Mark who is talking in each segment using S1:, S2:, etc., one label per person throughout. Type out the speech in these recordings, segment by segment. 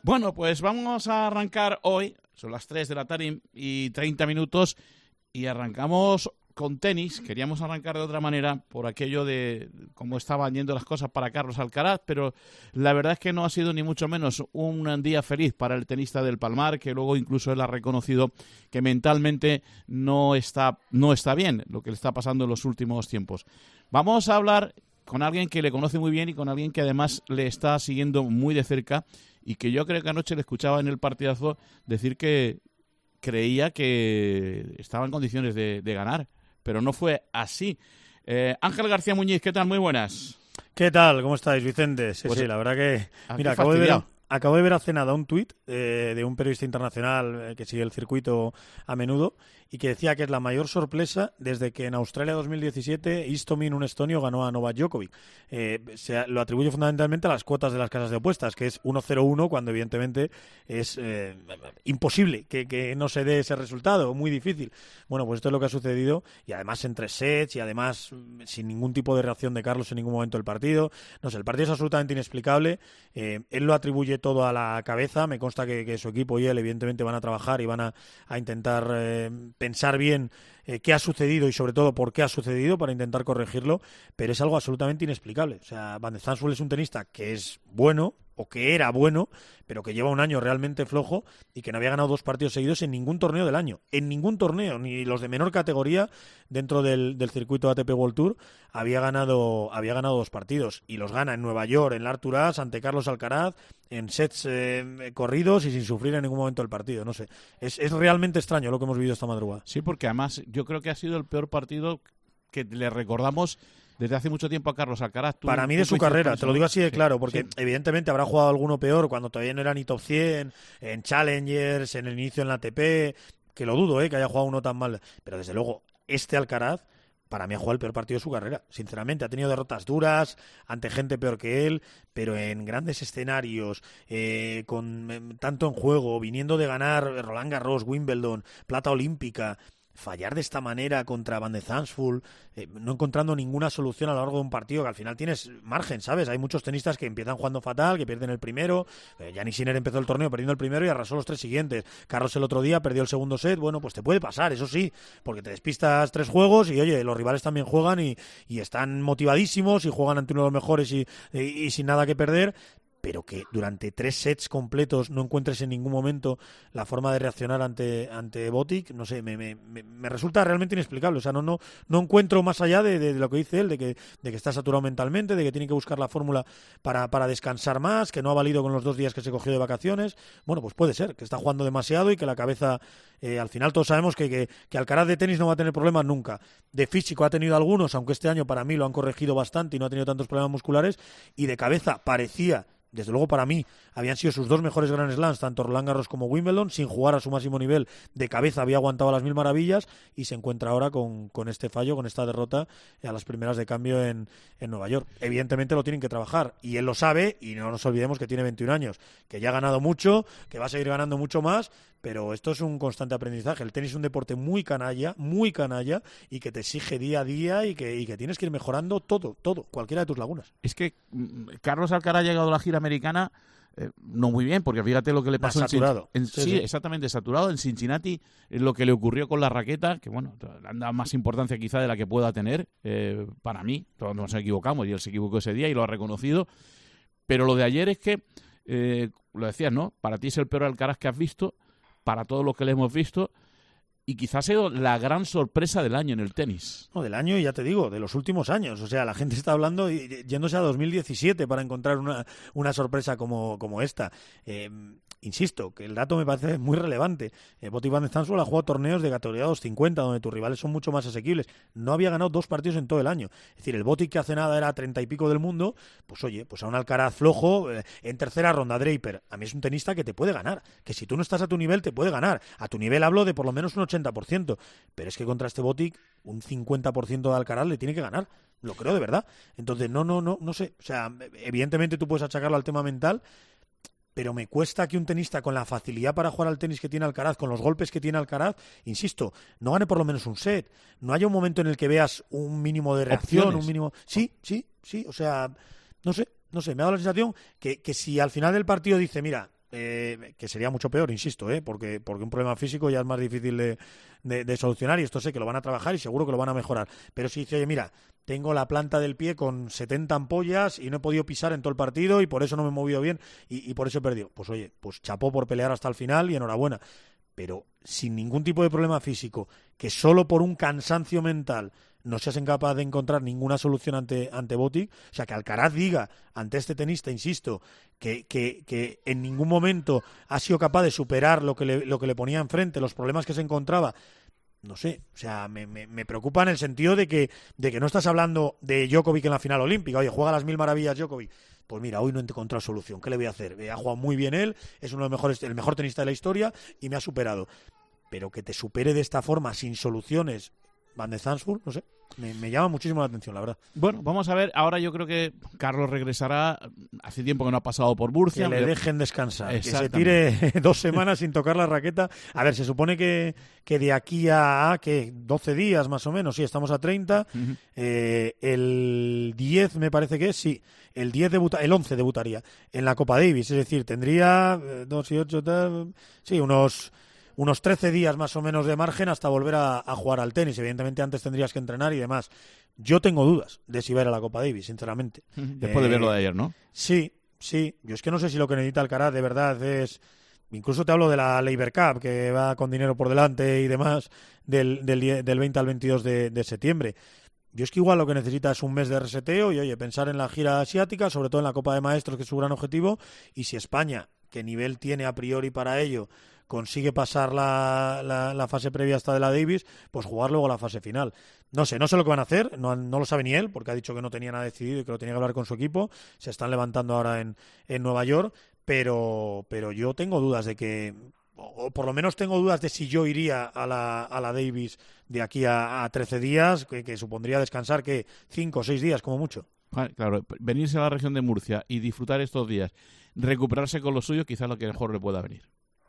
S1: Bueno, pues vamos a arrancar hoy, son las 3 de la tarde y 30 minutos, y arrancamos con tenis. Queríamos arrancar de otra manera por aquello de cómo estaban yendo las cosas para Carlos Alcaraz, pero la verdad es que no ha sido ni mucho menos un día feliz para el tenista del Palmar, que luego incluso él ha reconocido que mentalmente no está bien lo que le está pasando en los últimos tiempos. Vamos a hablar con alguien que le conoce muy bien y con alguien que además le está siguiendo muy de cerca, y que yo creo que anoche le escuchaba en el partidazo decir que creía que estaba en condiciones de ganar, pero no fue así. Ángel García Muñiz, ¿qué tal? Muy buenas.
S2: ¿Qué tal? ¿Cómo estáis, Vicente? Sí, la verdad que... Mira, acabo de ver hace nada un tuit de un periodista internacional que sigue el circuito a menudo y que decía que es la mayor sorpresa desde que en Australia 2017 Istomin, un estonio, ganó a Novak Djokovic. Lo atribuye fundamentalmente a las cuotas de las casas de apuestas, que es 1-0-1, cuando evidentemente es imposible que no se dé ese resultado, muy difícil. Bueno, pues esto es lo que ha sucedido, y además en 3 sets, y además sin ningún tipo de reacción de Carlos en ningún momento del partido. No sé, el partido es absolutamente inexplicable. Él lo atribuye todo a la cabeza. Me consta que su equipo y él evidentemente van a trabajar y van a intentar pensar bien qué ha sucedido y sobre todo por qué ha sucedido para intentar corregirlo, pero es algo absolutamente inexplicable. O sea, Van de Zandschulp es un tenista que es bueno, o que era bueno, pero que lleva un año realmente flojo y que no había ganado 2 partidos seguidos en ningún torneo del año. En ningún torneo, ni los de menor categoría dentro del circuito ATP World Tour había ganado 2 partidos, y los gana en Nueva York, en la Arthur Ashe, ante Carlos Alcaraz, en sets corridos y sin sufrir en ningún momento el partido. No sé, es realmente extraño lo que hemos vivido esta madrugada.
S1: Sí, porque además yo creo que ha sido el peor partido que le recordamos desde hace mucho tiempo a Carlos Alcaraz.
S2: Para mí de su carrera, te lo digo así de claro, porque evidentemente habrá jugado alguno peor cuando todavía no era ni top 100, en Challengers, en el inicio en la ATP, que lo dudo, que haya jugado uno tan mal, pero desde luego este Alcaraz para mí ha jugado el peor partido de su carrera, sinceramente. Ha tenido derrotas duras ante gente peor que él, pero en grandes escenarios, con tanto en juego, viniendo de ganar Roland Garros, Wimbledon, plata olímpica. Fallar de esta manera contra Van de Zandschulp, no encontrando ninguna solución a lo largo de un partido, que al final tienes margen, ¿sabes? Hay muchos tenistas que empiezan jugando fatal, que pierden el primero. Jannik Sinner empezó el torneo perdiendo el primero y arrasó los 3 siguientes. Carlos el otro día perdió el segundo set. Bueno, pues te puede pasar, eso sí, porque te despistas 3 juegos y, oye, los rivales también juegan y están motivadísimos y juegan ante uno de los mejores y sin nada que perder. Pero que durante 3 sets completos no encuentres en ningún momento la forma de reaccionar ante Botic, no sé, me resulta realmente inexplicable. O sea, no encuentro más allá de lo que dice él, de que está saturado mentalmente, de que tiene que buscar la fórmula para descansar más, que no ha valido con los 2 días que se cogió de vacaciones. Bueno, pues puede ser, que está jugando demasiado y que la cabeza, al final todos sabemos que Alcaraz de tenis no va a tener problemas nunca. De físico ha tenido algunos, aunque este año para mí lo han corregido bastante y no ha tenido tantos problemas musculares, y de cabeza parecía... Desde luego para mí habían sido sus 2 mejores Grand Slams, tanto Roland Garros como Wimbledon. Sin jugar a su máximo nivel, de cabeza había aguantado a las 1000 maravillas, y se encuentra ahora con este fallo, con esta derrota a las primeras de cambio en Nueva York. Evidentemente lo tienen que trabajar, y él lo sabe, y no nos olvidemos que tiene 21 años, que ya ha ganado mucho, que va a seguir ganando mucho más, pero esto es un constante aprendizaje. El tenis es un deporte muy canalla, y que te exige día a día y que tienes que ir mejorando todo, cualquiera de tus lagunas.
S1: Es que Carlos Alcaraz ha llegado a la gira americana no muy bien, porque fíjate lo que le pasó
S2: saturado.
S1: Sí, exactamente, saturado. En Cincinnati, lo que le ocurrió con la raqueta, que bueno, le han dado más importancia quizá de la que pueda tener, para mí, todos nos equivocamos, y él se equivocó ese día y lo ha reconocido, pero lo de ayer es que, lo decías, ¿no? Para ti es el peor Alcaraz que has visto, para todos los que le hemos visto, y quizás ha sido la gran sorpresa del año en el tenis.
S2: No, del año, y ya te digo, de los últimos años. O sea, la gente está hablando yéndose a 2017 para encontrar una sorpresa como esta. Insisto, que el dato me parece muy relevante. Botic Van de Zandschulp ha jugado torneos de categoría 250, donde tus rivales son mucho más asequibles. No había ganado 2 partidos en todo el año. Es decir, el Botic, que hace nada era 30 y pico del mundo, pues oye, pues a un Alcaraz flojo, en tercera ronda, Draper. A mí es un tenista que te puede ganar, que si tú no estás a tu nivel te puede ganar. A tu nivel hablo de por lo menos un 80%, pero es que contra este Botic un 50% de Alcaraz le tiene que ganar. Lo creo de verdad. Entonces, no sé. O sea, evidentemente tú puedes achacarlo al tema mental, pero me cuesta que un tenista con la facilidad para jugar al tenis que tiene Alcaraz, con los golpes que tiene Alcaraz, insisto, no gane por lo menos un set. No haya un momento en el que veas un mínimo de reacción,
S1: opciones.
S2: Un mínimo... Sí, o sea, no sé, me ha dado la sensación que si al final del partido dice, mira, que sería mucho peor, insisto, porque un problema físico ya es más difícil de solucionar, y esto sé que lo van a trabajar y seguro que lo van a mejorar. Pero si dice, oye, mira, tengo la planta del pie con 70 ampollas y no he podido pisar en todo el partido y por eso no me he movido bien y por eso he perdido. Pues oye, pues chapó por pelear hasta el final y enhorabuena. Pero sin ningún tipo de problema físico, que solo por un cansancio mental no seas incapaz de encontrar ninguna solución ante Botic, o sea, que Alcaraz diga ante este tenista, insisto, que en ningún momento ha sido capaz de superar lo que le ponía enfrente, los problemas que se encontraba, no sé, o sea, me preocupa en el sentido de que no estás hablando de Djokovic en la final olímpica, oye, juega las 1000 maravillas Djokovic. Pues mira, hoy no he encontrado solución. ¿Qué le voy a hacer? Ha jugado muy bien él, es uno de los mejores, el mejor tenista de la historia y me ha superado. Pero que te supere de esta forma, sin soluciones, Van de Zandvoort, no sé, me llama muchísimo la atención, la verdad.
S1: Bueno, vamos a ver. Ahora yo creo que Carlos regresará. Hace tiempo que no ha pasado por Murcia.
S2: Que le dejen descansar, que se tire 2 semanas sin tocar la raqueta. A ver, se supone que de aquí a 12 días más o menos, sí, estamos a 30. Uh-huh. El 10 me parece que es, sí. El 11 debutaría en la Copa Davis, es decir, tendría 2 y 8, sí, unos 13 días más o menos de margen hasta volver a jugar al tenis. Evidentemente antes tendrías que entrenar y demás. Yo tengo dudas de si va a ir a la Copa Davis, sinceramente.
S1: Después de ver lo de ayer, ¿no?
S2: Sí. Yo es que no sé si lo que necesita Alcaraz de verdad es... Incluso te hablo de la Laver Cup, que va con dinero por delante y demás, del 20 al 22 de septiembre. Yo es que igual lo que necesita es un mes de reseteo y, oye, pensar en la gira asiática, sobre todo en la Copa de Maestros, que es su gran objetivo, y si España, ¿qué nivel tiene a priori para ello?, consigue pasar la fase previa hasta de la Davis, pues jugar luego la fase final. No sé lo que van a hacer, no lo sabe ni él, porque ha dicho que no tenía nada decidido y que lo tenía que hablar con su equipo. Se están levantando ahora en Nueva York, pero yo tengo dudas de que, o por lo menos tengo dudas de si yo iría a la Davis de aquí a 13 días, que supondría descansar, que 5 o 6 días como mucho.
S1: Claro, venirse a la región de Murcia y disfrutar estos días, recuperarse con lo suyo, quizás lo que mejor le pueda venir.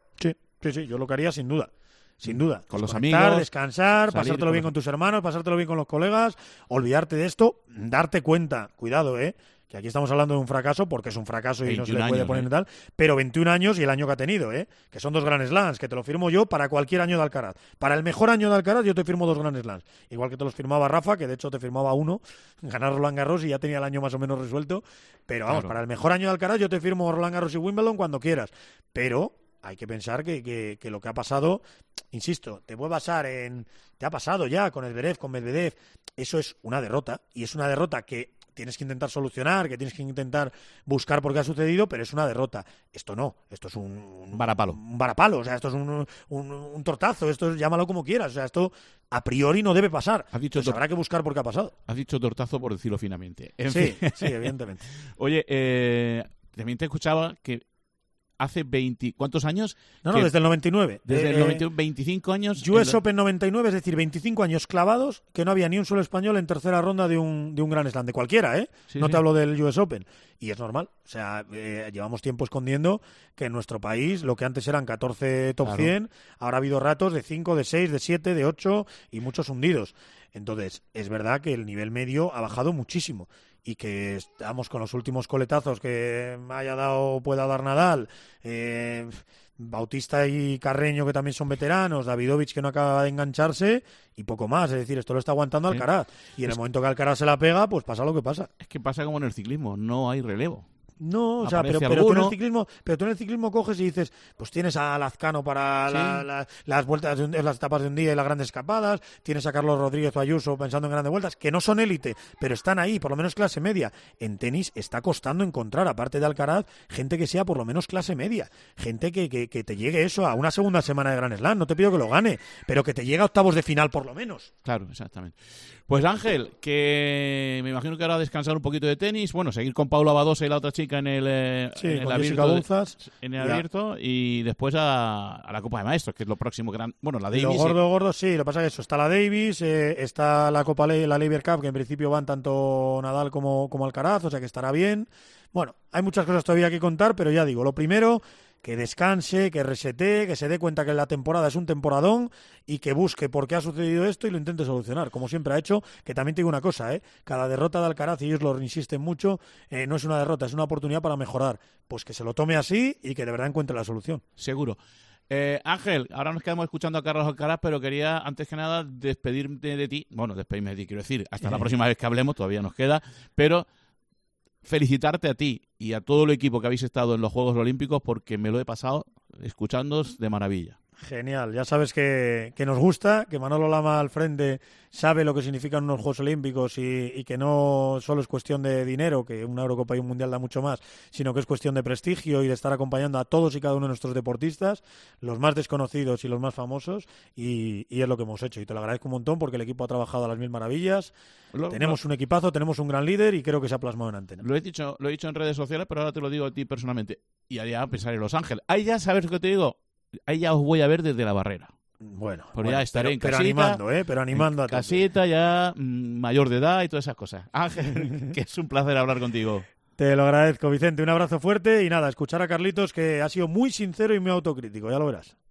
S2: Sí, yo lo que haría sin duda. Sin duda.
S1: Con los amigos.
S2: Descansar, pasártelo bien con tus hermanos, pasártelo bien con los colegas, olvidarte de esto, darte cuenta, cuidado, que aquí estamos hablando de un fracaso, porque es un fracaso y no se le puede poner en tal, pero 21 años y el año que ha tenido, que son 2 Grand Slams, que te lo firmo yo para cualquier año de Alcaraz. Para el mejor año de Alcaraz yo te firmo 2 Grand Slams. Igual que te los firmaba Rafa, que de hecho te firmaba 1, ganar Roland Garros y ya tenía el año más o menos resuelto. Pero vamos, claro, para el mejor año de Alcaraz yo te firmo Roland Garros y Wimbledon cuando quieras. Pero hay que pensar que lo que ha pasado, insisto, te ha pasado ya con Zverev, con Medvedev, eso es una derrota, y es una derrota que tienes que intentar solucionar, que tienes que intentar buscar por qué ha sucedido, pero es una derrota. Esto no, esto es un
S1: varapalo.
S2: Un varapalo, o sea, esto es un tortazo, esto llámalo como quieras, o sea, esto a priori no debe pasar. Pues habrá que buscar por qué ha pasado.
S1: Has dicho tortazo por decirlo finamente.
S2: Sí, evidentemente.
S1: Oye, también te escuchaba que hace 20... ¿Cuántos años?
S2: No, desde el 99.
S1: Desde el 99, 25 años.
S2: US Open 99, es decir, 25 años clavados, que no había ni un solo español en tercera ronda de un Grand Slam, de cualquiera, no te hablo del US Open. Y es normal, o sea, llevamos tiempo escondiendo que en nuestro país lo que antes eran 14 top 100, ahora ha habido ratos de 5, de 6, de 7, de 8 y muchos hundidos. Entonces, es verdad que el nivel medio ha bajado muchísimo y que estamos con los últimos coletazos que pueda dar Nadal, Bautista y Carreño, que también son veteranos, Davidovich, que no acaba de engancharse, y poco más. Es decir, esto lo está aguantando Alcaraz. Y en el momento que Alcaraz se la pega, pues pasa lo que pasa.
S1: Es que pasa como en el ciclismo, no hay relevo.
S2: No, o sea, pero tú en el ciclismo coges y dices, pues tienes a Lazcano para las vueltas, las etapas de un día y las grandes escapadas, tienes a Carlos Rodríguez o Ayuso pensando en grandes vueltas, que no son élite, pero están ahí, por lo menos clase media. En tenis está costando encontrar, aparte de Alcaraz, gente que sea por lo menos clase media, gente que te llegue eso a una segunda semana de Grand Slam. No te pido que lo gane, pero que te llegue a octavos de final por lo menos.
S1: Claro, exactamente. Pues Ángel, que me imagino que ahora descansar un poquito de tenis, bueno, seguir con Paula Badosa y la otra chica en el abierto, y después a la Copa de Maestros, que es lo próximo gran, bueno, la Davis.
S2: Lo gordo, sí, lo que pasa es que eso, está la Davis, está la Copa la Laver Cup, que en principio van tanto Nadal como Alcaraz, o sea que estará bien. Bueno, hay muchas cosas todavía que contar, pero ya digo, lo primero, que descanse, que resetee, que se dé cuenta que la temporada es un temporadón y que busque por qué ha sucedido esto y lo intente solucionar, como siempre ha hecho, que también te digo una cosa, cada derrota de Alcaraz, y ellos lo insisten mucho, no es una derrota, es una oportunidad para mejorar. Pues que se lo tome así y que de verdad encuentre la solución.
S1: Seguro. Ángel, ahora nos quedamos escuchando a Carlos Alcaraz, pero quería, antes que nada, despedirme de ti. Bueno, despedirme de ti, quiero decir, hasta la próxima vez que hablemos, todavía nos queda, pero felicitarte a ti y a todo el equipo que habéis estado en los Juegos Olímpicos, porque me lo he pasado escuchándoos de maravilla.
S2: Genial, ya sabes que nos gusta, que Manolo Lama al frente sabe lo que significan unos Juegos Olímpicos y que no solo es cuestión de dinero, que una Eurocopa y un Mundial da mucho más, sino que es cuestión de prestigio y de estar acompañando a todos y cada uno de nuestros deportistas, los más desconocidos y los más famosos, y es lo que hemos hecho. Y te lo agradezco un montón porque el equipo ha trabajado a las mil maravillas, tenemos un equipazo, tenemos un gran líder y creo que se ha plasmado en antena.
S1: Lo he dicho en redes sociales, pero ahora te lo digo a ti personalmente. Y allá a pensar en Los Ángeles. Ahí ya sabes lo que te digo. Ahí ya os voy a ver desde la barrera.
S2: Bueno,
S1: ya estaré en casita.
S2: Pero animando a todos.
S1: Casita ya, mayor de edad y todas esas cosas. Ángel, que es un placer hablar contigo.
S2: Te lo agradezco, Vicente. Un abrazo fuerte y nada, escuchar a Carlitos, que ha sido muy sincero y muy autocrítico, ya lo verás.